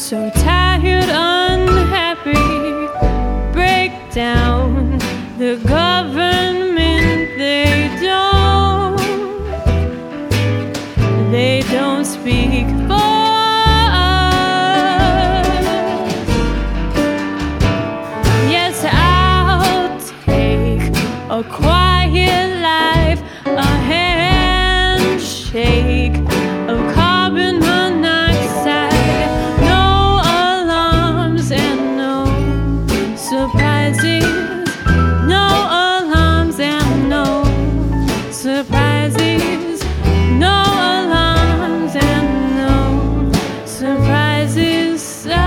so tired, unhappy, break down. The government, they don't speak for us. Yes, I'll take a quiet life, a handshake of carbon monoxide, no alarms and no surprises, no alarms and no surprises, no alarms and no surprises.